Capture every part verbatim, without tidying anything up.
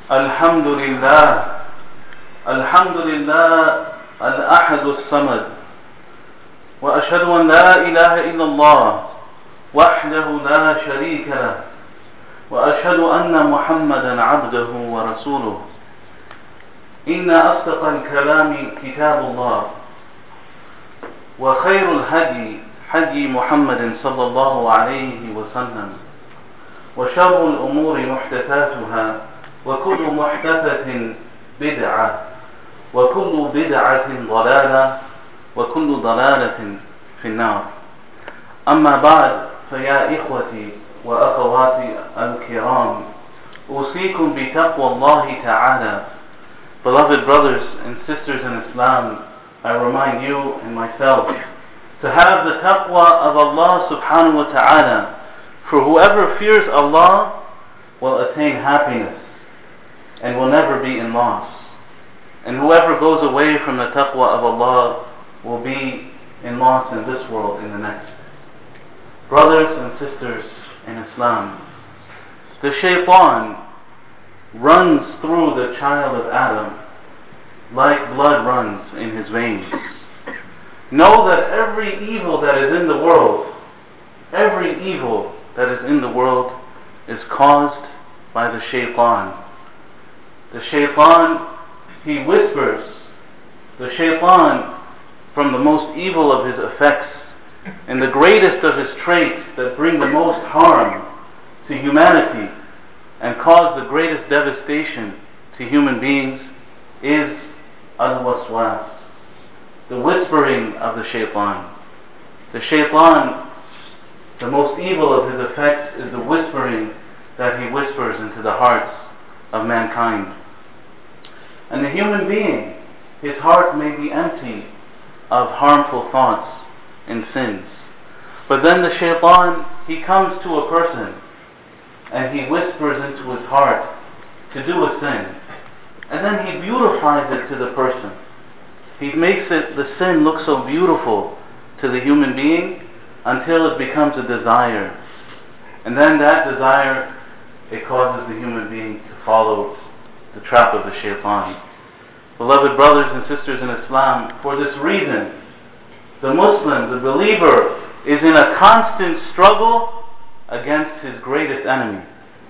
الحمد لله الحمد لله الأحد الصمد وأشهد أن لا إله إلا الله وحده لا شريك له وأشهد أن محمدا عبده ورسوله إن أصدق الكلام كتاب الله وخير الهدي هدي محمد صلى الله عليه وسلم وشر الأمور محدثاتها وكل محدثة بدعة وكل بدعة ضلالة وكل ضلالة في النار. أما بعد فيا إخوتي وأخواتي الكرام أوصيكم بتقوى الله تعالى. Beloved brothers and sisters in Islam, I remind you and myself to have the taqwa of Allah subhanahu wa ta'ala, for whoever fears Allah will attain happiness and will never be in loss, and whoever goes away from the taqwa of Allah will be in loss in this world and the next. Brothers and sisters in Islam, the shaitan runs through the child of Adam like blood runs in his veins. Know that every evil that is in the world, every evil that is in the world is caused by the shaitan. The shaitan, he whispers. The shaitan, from the most evil of his effects and the greatest of his traits that bring the most harm to humanity and cause the greatest devastation to human beings, is al-waswas, the whispering of the shaitan. The shaitan, the most evil of his effects is the whispering that he whispers into the hearts of mankind. And the human being, his heart may be empty of harmful thoughts and sins. But then the shaitan, he comes to a person and he whispers into his heart to do a sin. And then he beautifies it to the person. He makes it, the sin look so beautiful to the human being until it becomes a desire. And then that desire, it causes the human being to follow the trap of the shaitan. Beloved brothers and sisters in Islam, for this reason, the Muslim, the believer, is in a constant struggle against his greatest enemy.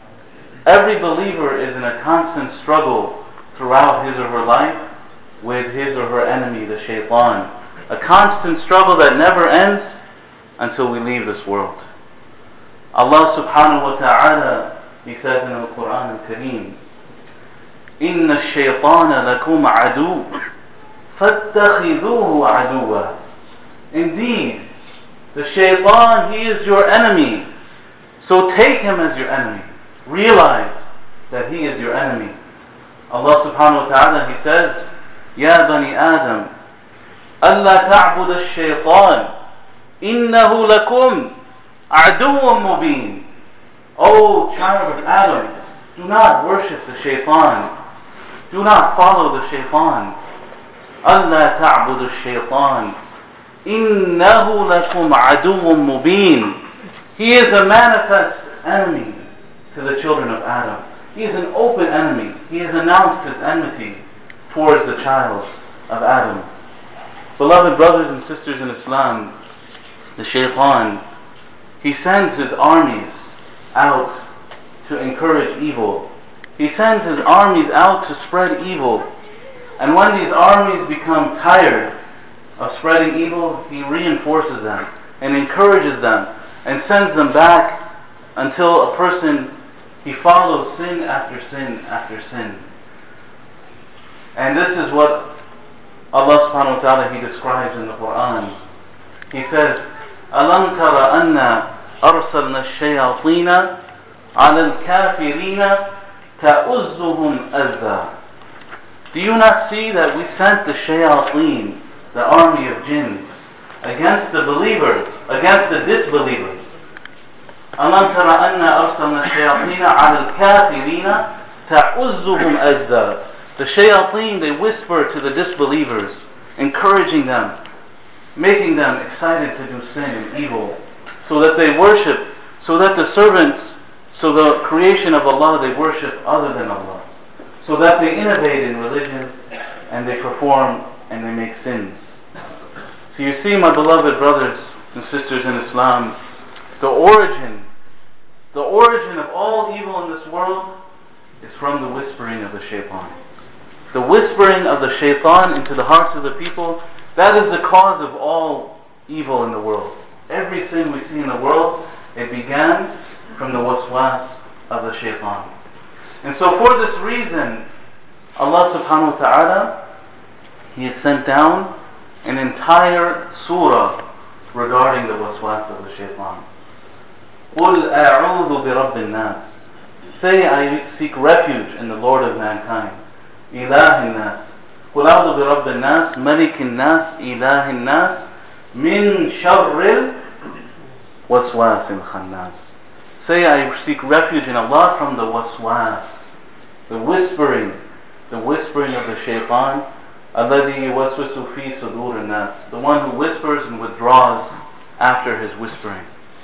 Every believer is in a constant struggle throughout his or her life with his or her enemy, the shaitan. A constant struggle that never ends until we leave this world. Allah subhanahu wa ta'ala, He says in the Quran al-Kareem, إِنَّ الشَّيْطَانَ لَكُمْ عَدُوٌّ فَاتَّخِذُوهُ عَدُوًّا. Indeed, the shaitan, he is your enemy. So take him as your enemy. Realize that he is your enemy. Allah subhanahu wa ta'ala, He says, يَا بَنِي آدَمَ أَلَّا تَعْبُدَ الشَّيْطَانِ إِنَّهُ لَكُمْ عَدُوٌّ مُبِينٌ. O child of Adam, do not worship the shaitan. Do not follow the shaitan. أَلَّا تَعْبُدَ الشَّيْطَانِ إِنَّهُ لَكُمْ عَدُوٌّ مُبِينٌ. He is a manifest enemy to the children of Adam. He is an open enemy. He has announced his enmity towards the child of Adam. Beloved brothers and sisters in Islam, the shaitan, he sends his armies out to encourage evil. He sends his armies out to spread evil. And when these armies become tired of spreading evil, he reinforces them and encourages them and sends them back until a person, he follows sin after sin after sin. And this is what Allah subhanahu wa ta'ala, He describes in the Quran. He says, أَلَمْ تَرَ أَنَّا أَرْسَلْنَا الشَّيَاطِينَ عَلَى الْكَافِرِينَ تَأُزُّهُمْ أَزًّا. Do you not see that we sent the shayateen, the army of jinns, against the believers, against the disbelievers? أَلَمْ تَرَ أَنَّا أَرْسَلْنَا الشَّيَاطِينَ عَلَى الْكَافِرِينَ تَأُزُّهُمْ أَزًّا. The shayateen, they whisper to the disbelievers, encouraging them, making them excited to do sin and evil, so that they worship, so that the servants, so the creation of Allah, they worship other than Allah. so that they innovate in religion and they perform and they make sins. So you see, my beloved brothers and sisters in Islam, the origin, the origin of all evil in this world is from the whispering of the shaitan. The whispering of the shaitan into the hearts of the people, that is the cause of all evil in the world. Every sin we see in the world, it began from the waswas of the shaitan. And so for this reason, Allah subhanahu wa ta'ala, He has sent down an entire surah regarding the waswas of the shaitan. قُلْ أَعُوذُ بِرَبِّ النَّاسِ. Say, I seek refuge in the Lord of mankind. إِلَهِ النَّاسِ. قُلْ أَعُوذُ بِرَبِّ النَّاسِ مَلِكِ النَّاسِ إِلَهِ النَّاسِ مِنْ شَرِّ الْوَسْوَاسِ الْخَنَّاسِ. Say, I seek refuge in Allah from the waswas, the whispering, the whispering of the shaitan, الَّذِي يُوَسْوِسُ فِي صُدُورِ النَّاسِ, the one who whispers and withdraws after his whispering.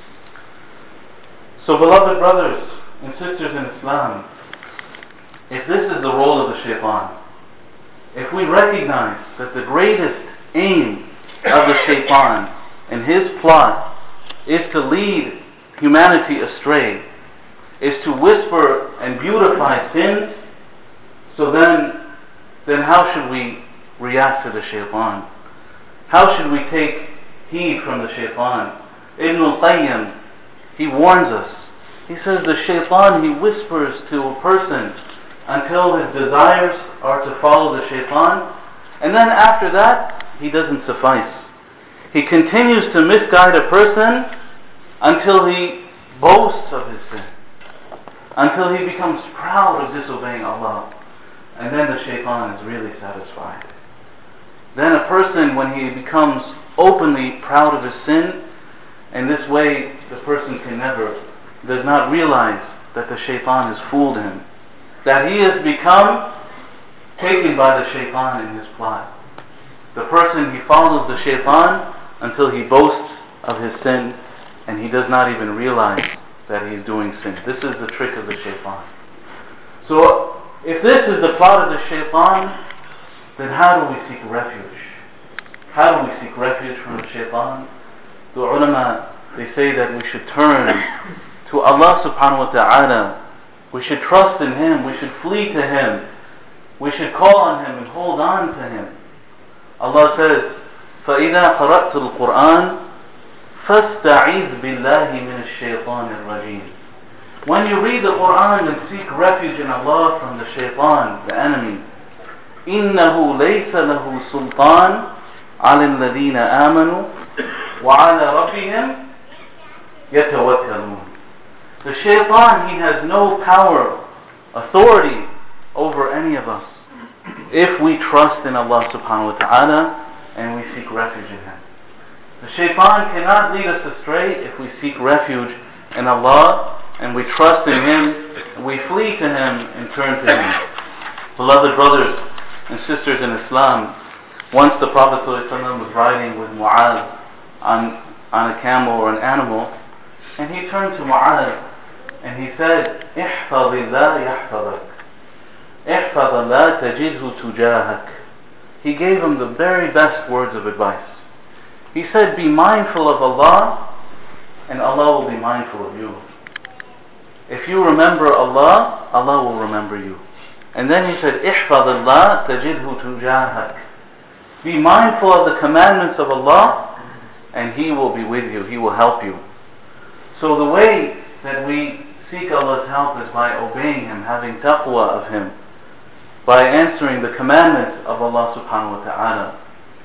So beloved brothers and sisters in Islam, if this is the role of the shaitan, if we recognize that the greatest aim of the shaitan and his plot is to lead humanity astray, is to whisper and beautify sins, so then, then how should we react to the shaitan? How should we take heed from the shaitan? Ibn al-Qayyim, he warns us. He says the shaitan, he whispers to a person until his desires are to follow the shaitan, and then after that, he doesn't suffice. He continues to misguide a person until he boasts of his sin, until he becomes proud of disobeying Allah, and then the shaitan is really satisfied. Then a person, when he becomes openly proud of his sin, in this way the person can never, does not realize that the shaitan has fooled him, that he has become taken by the shaitan in his plot. The person, he follows the shaitan until he boasts of his sin, and he does not even realize that he is doing sin. This is the trick of the shaitan. So, if this is the plot of the shaitan, then how do we seek refuge? How do we seek refuge from the shaitan? The ulama, they say that we should turn to Allah subhanahu wa ta'ala. We should trust in Him. We should flee to Him. We should call on Him and hold on to Him. Allah says, فَإِذَا قَرَأْتُ الْقُرْآنِ فَاسْتَعِذْ بِاللَّهِ مِنَ الشَّيْطَانِ الرَّجِيمِ. When you read the Quran and seek refuge in Allah from the shaitan, the enemy, إِنَّهُ لَيْسَ لَهُ سُلْطَانٌ عَلَى الَّذِينَ آمَنُوا وَعَلَى رَبِّهِمْ يَتَوَكَّلُونَ. The shaitan, he has no power, authority over any of us if we trust in Allah subhanahu wa ta'ala and we seek refuge in Him. The shaitan cannot lead us astray if we seek refuge in Allah and we trust in Him, and we flee to Him and turn to Him. Beloved brothers and sisters in Islam, once the Prophet ﷺ was riding with Mu'adh on, on a camel or an animal, and he turned to Mu'adh and he said, احفظ الله يحفظك, احفظ الله تجده تجاهك. He gave him the very best words of advice. He said, be mindful of Allah, and Allah will be mindful of you. If you remember Allah, Allah will remember you. And then he said, احفظ الله تجده تجاهك. Be mindful of the commandments of Allah, and He will be with you. He will help you. So the way that we seek Allah's help is by obeying Him, having taqwa of Him, by answering the commandments of Allah subhanahu wa ta'ala.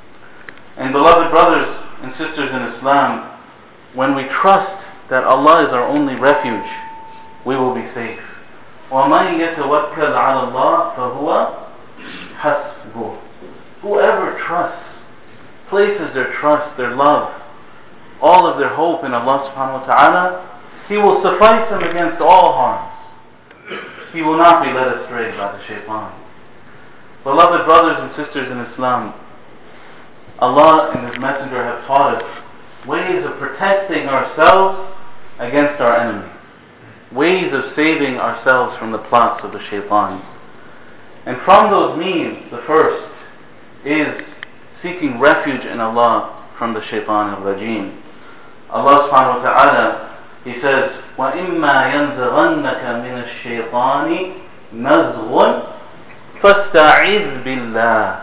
And beloved brothers and sisters in Islam, when we trust that Allah is our only refuge, we will be safe. وَمَنْ يَتَوَكَّلْ عَلَى اللَّهِ فَهُوَ حَسْبُهُ. Whoever trusts, places their trust, their love, all of their hope in Allah subhanahu wa ta'ala, He will suffice them against all harms. He will not be led astray by the shaitan. Beloved brothers and sisters in Islam, Allah and His Messenger have taught us ways of protecting ourselves against our enemy, ways of saving ourselves from the plots of the shaitan. And from those means, the first is seeking refuge in Allah from the shaitan al-rajim. Allah subhanahu wa ta'ala, He says, وَإِمَّا يَنزَغَنَّكَ مِنَ الشَّيْطَانِ نَزْغٌ فَاسْتَعِذْ بِاللَّهِ.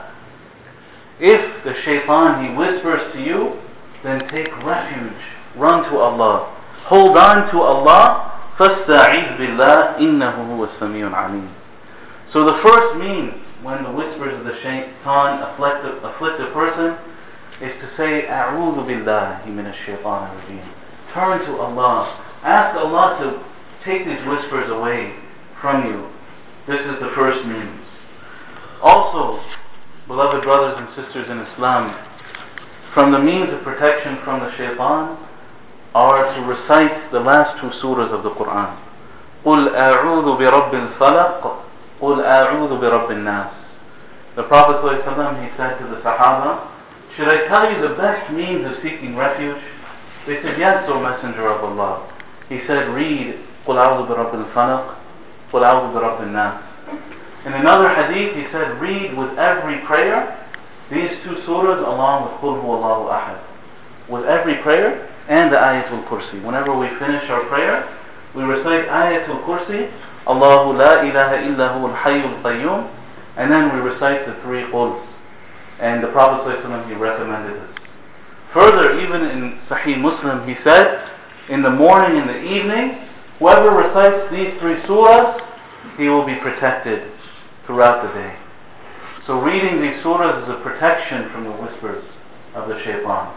If the shaitan, he whispers to you, then take refuge, run to Allah, hold on to Allah. فَاسْتَعِذْ بِاللَّهِ إِنَّهُ هُوَ السَّمِيعُ الْعَلِيمُ. So the first means when the whispers of the shaitan afflict a, afflict a person is to say, أَعُوذُ بِاللَّهِ مِنَ الشَّيْطَانِ الرَّجِيمِ. Turn to Allah. Ask Allah to take these whispers away from you. This is the first means. Also, beloved brothers and sisters in Islam, from the means of protection from the shaitan are to recite the last two surahs of the Quran. قُلْ أَعُوذُ بِرَبِّ الْفَلَقِ قُلْ أَعُوذُ بِرَبِّ النَّاسِ. The Prophet ﷺ, he said to the Sahaba, should I tell you the best means of seeking refuge? They said, yes, O Messenger of Allah. He said, read قُلْ أَعُوذُ بِرَبِّ الْفَلَقِ قُلْ أَعُوذُ بِرَبِّ النَّاسِ. In another hadith, he said, read with every prayer these two surahs along with قُلْ هُوَ اللَّهُ أَحَدٌ. With every prayer and the Ayatul Kursi. Whenever we finish our prayer, we recite Ayatul Kursi, Allahu la ilaha illa huwa al-hayyul qayyum, and then we recite the three quls. And the Prophet ﷺ, he recommended this. Further, even in Sahih Muslim, he said, in the morning and the evening, whoever recites these three surahs, he will be protected throughout the day. So reading these surahs is a protection from the whispers of the shaitan.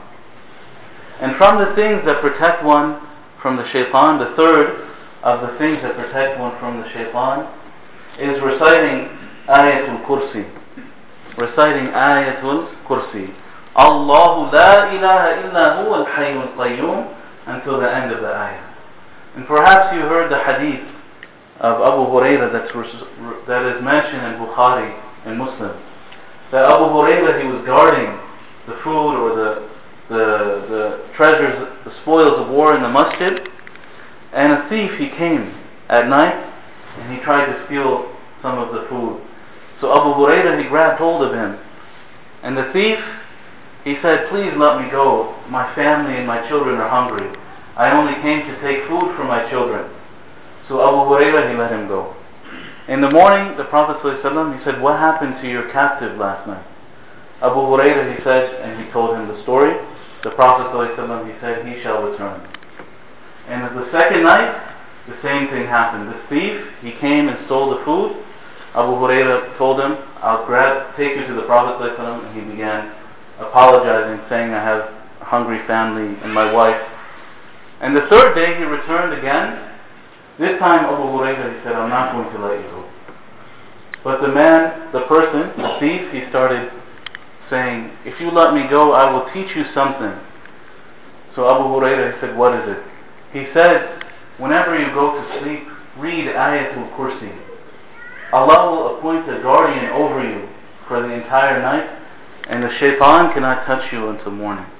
And from the things that protect one from the shaitan, the third of the things that protect one from the shaitan is reciting Ayatul Kursi. Reciting Ayatul Kursi. Allahu la ilaha illa huwa al-hayyul qayyum, until the end of the ayah. And perhaps you heard the hadith of Abu Hurairah that's, that is mentioned in Bukhari and Muslim. That Abu Hurairah, he was guarding the food or the The, the treasures, the spoils of war in the masjid, and a thief, he came at night and he tried to steal some of the food. So Abu Hurairah, he grabbed hold of him, and the thief, he said, please let me go, my family and my children are hungry. I only came to take food for my children. So Abu Hurairah, he let him go. In the morning, the Prophet ﷺ, he said, what happened to your captive last night? Abu Hurairah, he said, and he told him the story. The Prophet ﷺ, he said, he shall return. And the second night, the same thing happened. This thief, he came and stole the food. Abu Hurairah told him, I'll grab, take you to the Prophet ﷺ, and he began apologizing, saying, I have a hungry family and my wife. And the third day, he returned again. This time, Abu Hurairah, he said, I'm not going to let you go. But the man, the person, the thief, he started saying, if you let me go, I will teach you something. So Abu Hurairah said, what is it? He said, whenever you go to sleep, read Ayatul Kursi. Allah will appoint a guardian over you for the entire night, and the shaitan cannot touch you until morning.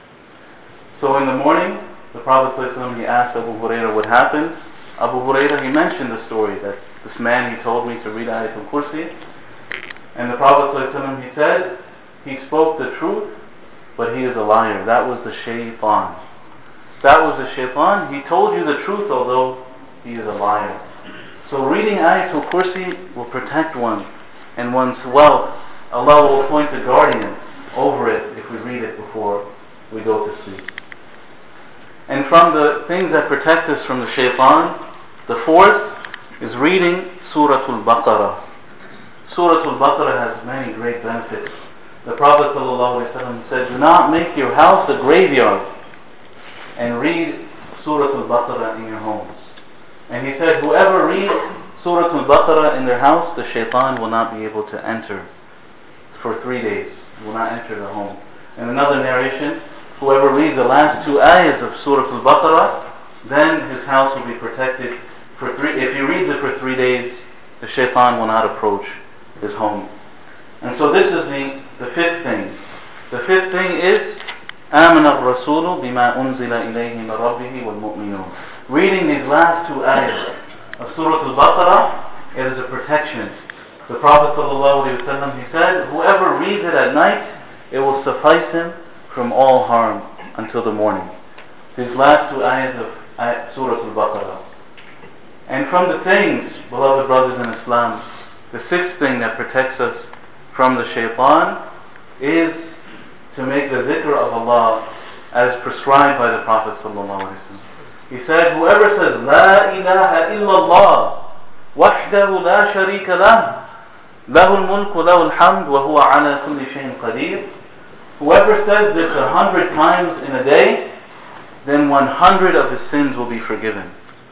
So in the morning, the Prophet ﷺ, he asked Abu Hurairah what happened. Abu Hurairah, he mentioned the story that this man, he told me to read Ayatul Kursi. And the Prophet ﷺ, he said, he spoke the truth, but he is a liar. That was the shaitan. That was the shaitan. He told you the truth, although he is a liar. So reading Ayatul Kursi will protect one and one's wealth. Allah will appoint a guardian over it if we read it before we go to sleep. And from the things that protect us from the shaitan, the fourth is reading Surah Al-Baqarah. Surah Al-Baqarah has many great benefits. The Prophet ﷺ said, do not make your house a graveyard, and read Surah Al-Baqarah in your homes. And he said, whoever reads Surah Al-Baqarah in their house, the shaitan will not be able to enter for three days. He will not enter the home. In another narration, whoever reads the last two ayahs of Surah Al-Baqarah, then his house will be protected for three. If he reads it for three days, the shaitan will not approach his home. And so this is the, the fifth thing. The fifth thing is آمن الرسول بما أنزل إليه من ربه والمؤمنون. Reading these last two ayahs of Surah Al-Baqarah, it is a protection The Prophet ﷺ, he said, whoever reads it at night, it will suffice him from all harm until the morning. These last two ayahs of ayat, Surah Al-Baqarah. And from the things, beloved brothers in Islam, the sixth thing that protects us from the shaitan is to make the dhikr of Allah as prescribed by the Prophet ﷺ. He said, whoever says, La ilaha illallah, wahdahu la sharika lah, lahu al-mulku lahu al-hamd, wa huwa ala kulli shayin qadir. Whoever says this a hundred times in a day, then one hundred of his sins will be forgiven.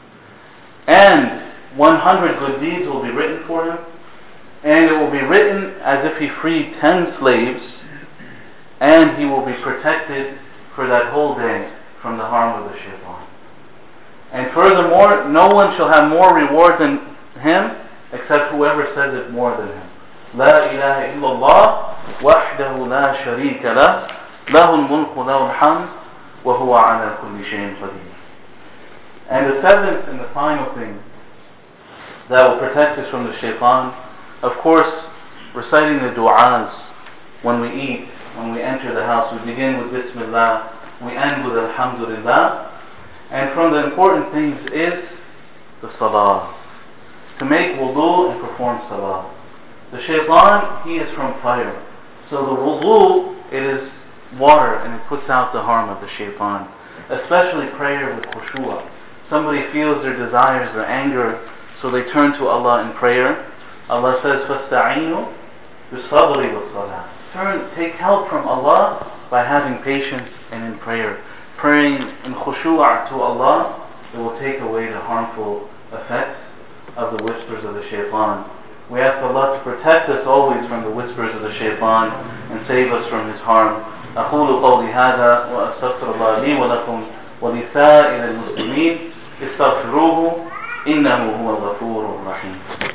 And one hundred good deeds will be written for him. And it will be written as if he freed ten slaves. And he will be protected for that whole day from the harm of the shaitan. And furthermore, no one shall have more reward than him except whoever says it more than him. La ilaha illallah, wahdahu la sharika lah, lahu al-mulku lahu al-hamd, wa huwa ala kulli shayin qadir. And the seventh and the final thing that will protect us from the shaitan, of course, reciting the du'as when we eat, when we enter the house. We begin with Bismillah, we end with Alhamdulillah. And from the important things is the salah. To make wudu and perform salah. The shaitan, he is from fire. So the wudu, it is water and it puts out the harm of the shaitan. Especially prayer with khushu'ah. Somebody feels their desires, their anger, so they turn to Allah in prayer. Allah says, فَاسْتَعِينُوا بِالصَّبْرِ وَالصَّلَاةِ. Turn, take help from Allah by having patience and in prayer. Praying in khushu'ah to Allah, it will take away the harmful effects of the whispers of the shaitan. We ask Allah to protect us always from the whispers of the shaitan and save us from his harm. أقول قولي هذا وأستغفر الله لي ولكم ولسائر المسلمين استغفروه إنه هو الغفور الرحيم.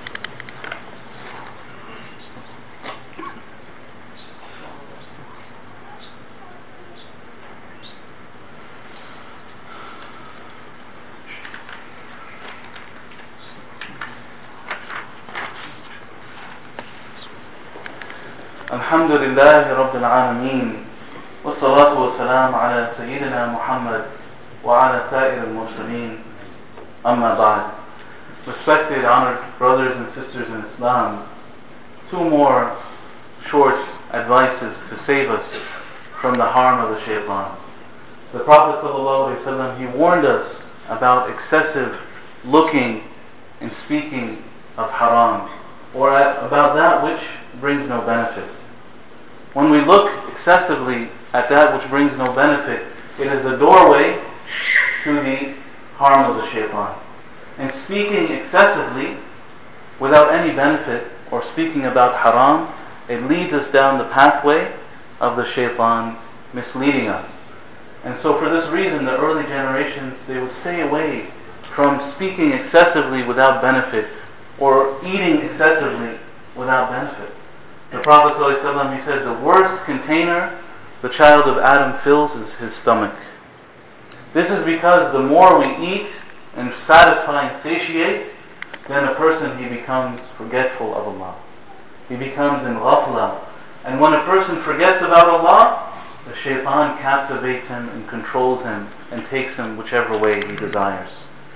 الحمد لله رب العالمين والصلاة والسلام على سيدنا محمد وعلى سائر المرسلين أما بعد. Respected, honored brothers and sisters in Islam, two more short advices to save us from the harm of the shaitan. The Prophet ﷺ, he warned us about excessive looking and speaking of haram, or about that which brings no benefit. When we look excessively at that which brings no benefit, it is the doorway to the harm of the shaitan. And speaking excessively without any benefit, or speaking about haram, it leads us down the pathway of the shaitan misleading us. And so for this reason, the early generations, they would stay away from speaking excessively without benefit, or eating excessively without benefit. The Prophet ﷺ, he said, the worst container the child of Adam fills is his stomach. This is because the more we eat and satisfy and satiate, then a person, he becomes forgetful of Allah. He becomes in ghafla. And when a person forgets about Allah, the shaitan captivates him and controls him and takes him whichever way he desires.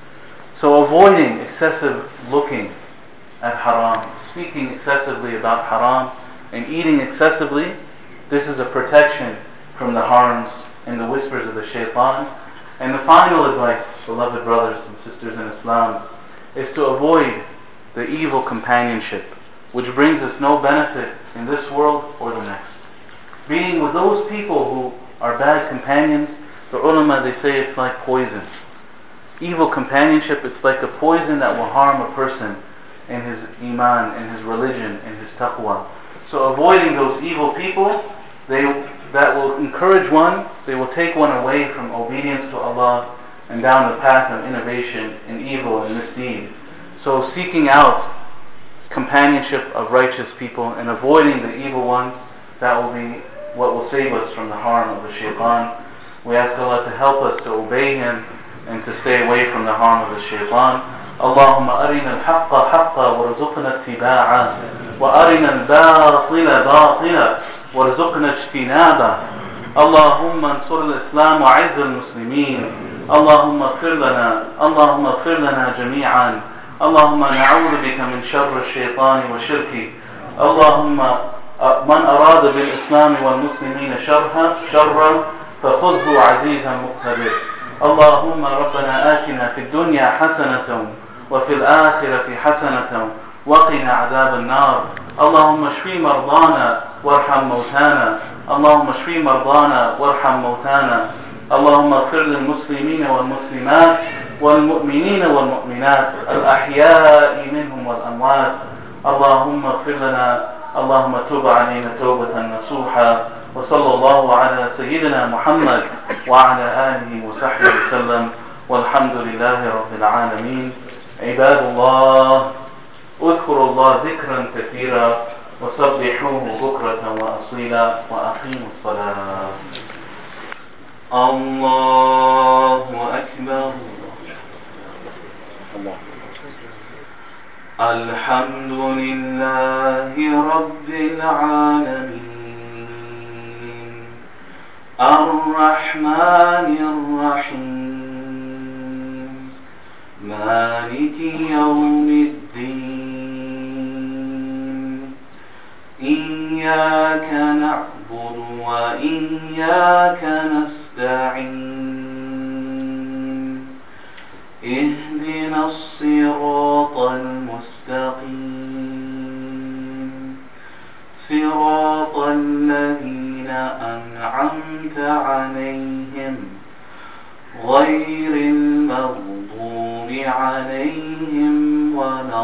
So avoiding excessive looking at haram, speaking excessively about haram, and eating excessively, this is a protection from the harms and the whispers of the shaitan. And the final advice, beloved brothers and sisters in Islam, is to avoid the evil companionship, which brings us no benefit in this world or the next. Being with those people who are bad companions, the ulama, they say it's like poison. Evil companionship, it's like a poison that will harm a person in his iman, in his religion, in his taqwa. So avoiding those evil people, they that will encourage one, they will take one away from obedience to Allah and down the path of innovation in evil and misdeed. So seeking out companionship of righteous people and avoiding the evil ones, that will be what will save us from the harm of the shaitan. We ask Allah to help us to obey Him and to stay away from the harm of the shaitan. اللهم أرنا الحق حقا وارزقنا اتباعه وأرنا الباطل باطلا وارزقنا اجتنابه. اللهم انصر الإسلام وعز المسلمين. اللهم اغفر لنا اللهم اغفر لنا جميعا. اللهم نعوذ بك من شر الشيطان وشركه. اللهم من أراد بالإسلام والمسلمين شرها شرا فخذه عزيزا مقتدر. اللهم ربنا آتنا في الدنيا حسنة وفي الآخرة حسنة وقنا عذاب النار. اللهم اشفي مرضانا وارحم موتانا. اللهم اشفي مرضانا وارحم موتانا. اللهم اغفر للمسلمين والمسلمات والمؤمنين والمؤمنات الأحياء منهم والأموات. اللهم اغفر لنا. اللهم تب علينا توبة نصوحا. وصلى الله على سيدنا محمد وعلى آله وصحبه وسلم والحمد لله رب العالمين. عباد الله، اذكروا الله ذكرا كثيرا وسبحوه بكرة وأصيلا وأقيموا الصلاة. الله أكبر. الله. الحمد لله رب العالمين الرحمن الرحيم مالك يوم الدين. إياك نعبد وإياك نستعين. اهدنا الصراط المستقيم صراط الذين أنعمت عليهم غير المغضوب عليهم ولا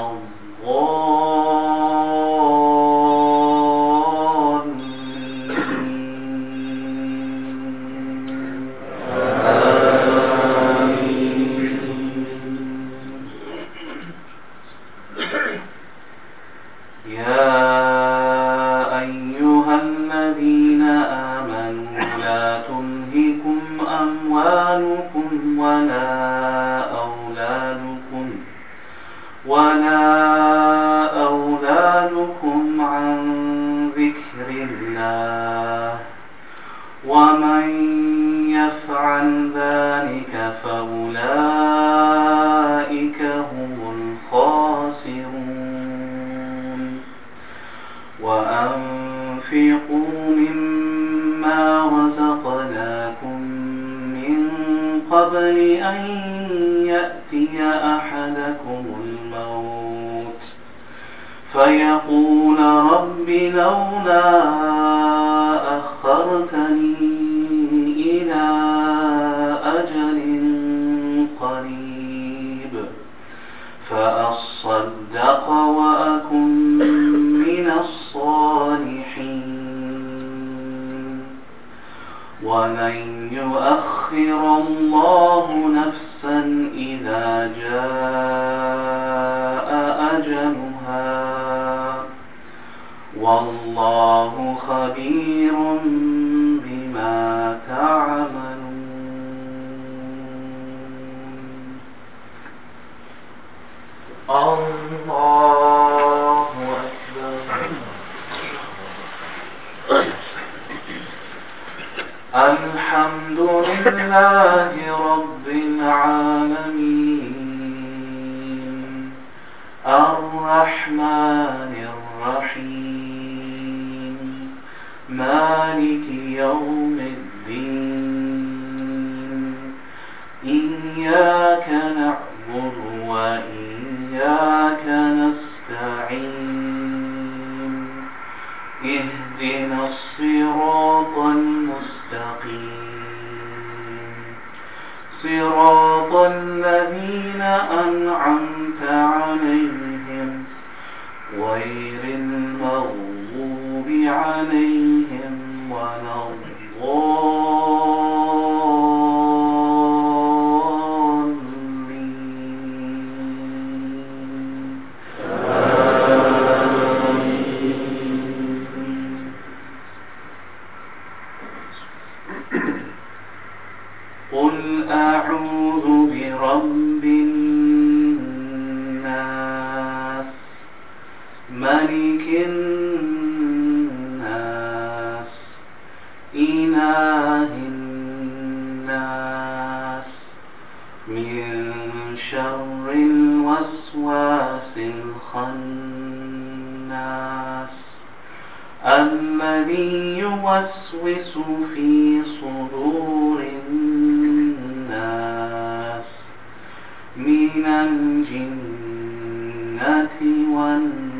فيقول رب لولا أخرتني إلى أجل قريب فأصدق وأكن من الصالحين. ولن يؤخر الله نفسا إذا جاء أجلها والله خبير بما تعملون. الله أكبر. الحمد لله رب العالمين الرحمن الرحيم مالك يوم الدين. إياك نعبد وإياك نستعين. اهدنا الصراط المستقيم صراط الذين أنعمت عليهم غير المغضوب عليهم ولا قل أعوذ برب الناس ملك الناس إله الناس من شر الوسواس الخناس الذي يوسوس في صدور الناس من الجنة والناس.